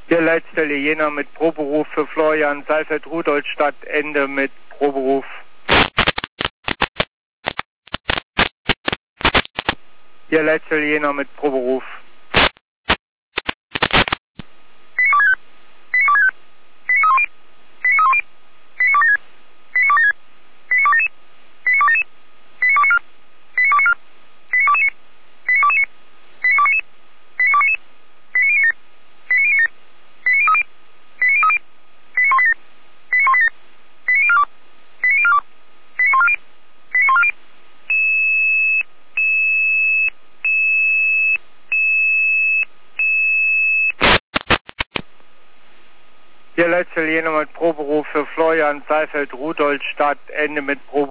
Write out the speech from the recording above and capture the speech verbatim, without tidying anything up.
Der letzte Jena mit Proberuf für Florian Seifert, Rudolstadt, Ende mit Proberuf. Der letzte Jena mit Proberuf. Der letzte Jena mit Proberuf für Florian Seifert, Rudolstadt, Ende mit Proberuf.